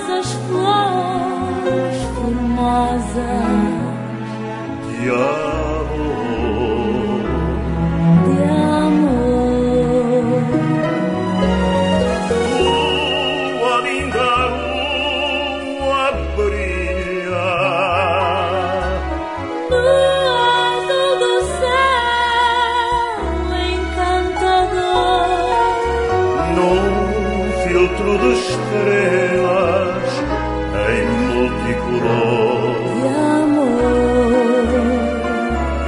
as flores formosas de amor, de amor. Tua linda lua brilha No azul do céu encantador, num filtro de estrelas em multicolor. de amor, De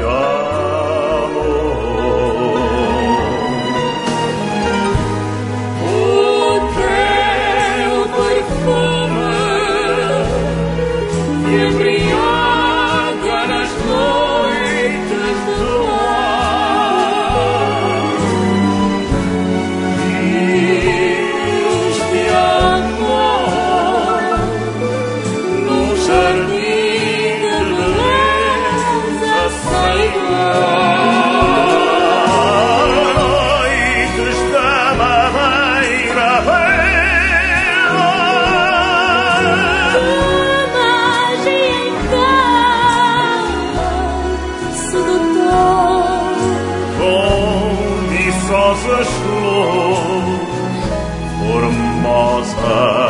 amor. o teu perfume me embriaga nas noites de paz. Rios de amor no jardim de beleza sem Noites da madeira bela, magia e encanto sedutor, com viçosas flores formosas